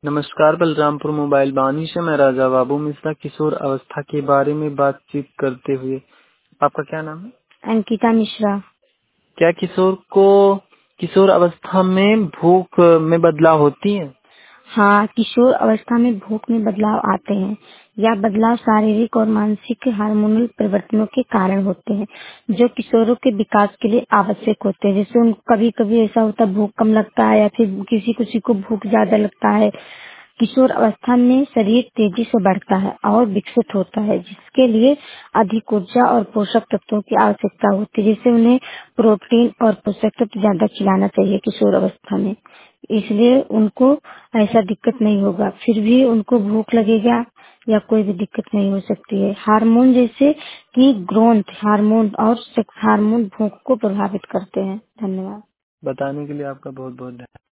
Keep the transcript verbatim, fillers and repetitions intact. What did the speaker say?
नमस्कार, बलरामपुर मोबाइल वाणी से मैं राजा बाबू मिश्रा किशोर अवस्था के बारे में बातचीत करते हुए। आपका क्या नाम है? अंकिता मिश्रा। क्या किशोर को किशोर अवस्था में भूख में बदलाव होती है? हाँ, किशोर अवस्था में भूख में बदलाव आते हैं। यह बदलाव शारीरिक और मानसिक हार्मोनल परिवर्तनों के कारण होते हैं, जो किशोरों के विकास के लिए आवश्यक होते हैं। जैसे उनको कभी कभी ऐसा होता है भूख कम लगता है या फिर किसी किसी को भूख ज्यादा लगता है। किशोर अवस्था में शरीर तेजी से बढ़ता है और विकसित होता है, जिसके लिए अधिक ऊर्जा और पोषक तत्वों की आवश्यकता होती है। जैसे उन्हें प्रोटीन और पोषक तत्व ज्यादा खिलाना चाहिए किशोर अवस्था में, इसलिए उनको ऐसा दिक्कत नहीं होगा। फिर भी उनको भूख लगेगा या कोई भी दिक्कत नहीं हो सकती है। हार्मोन जैसे कि ग्रोथ हार्मोन और सेक्स हार्मोन भूख को प्रभावित करते हैं। धन्यवाद। बताने के लिए आपका बहुत बहुत धन्यवाद।